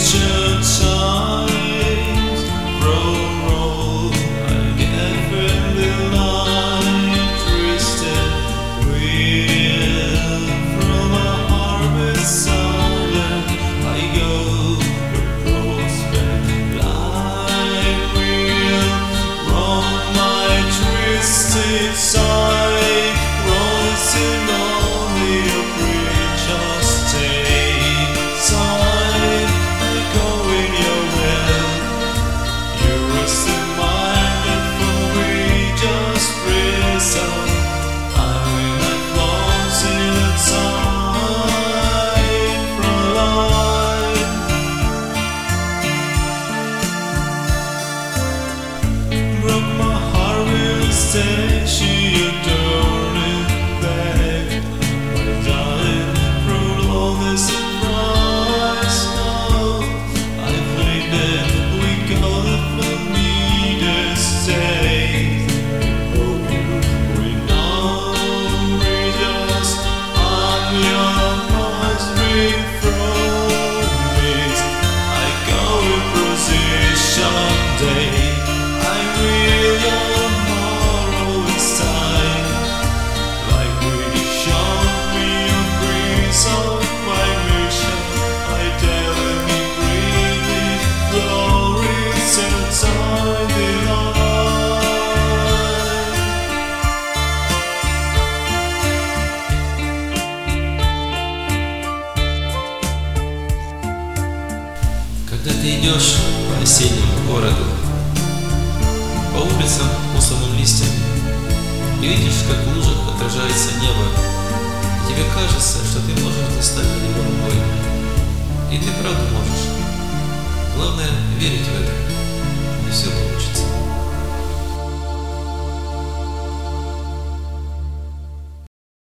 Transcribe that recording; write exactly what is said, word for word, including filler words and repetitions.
She adored it back, my darling, through all this surprise. Now I think that we got it for me to stay. Hope you know we just on your minds free from it. I go in procession day. I will your Когда ты идешь по осеннему городу, по улицам, усыпанным листьями, и видишь, как в лужах отражается небо, и тебе кажется, что ты можешь достать его рукой. И ты правда можешь. Главное — верить в это.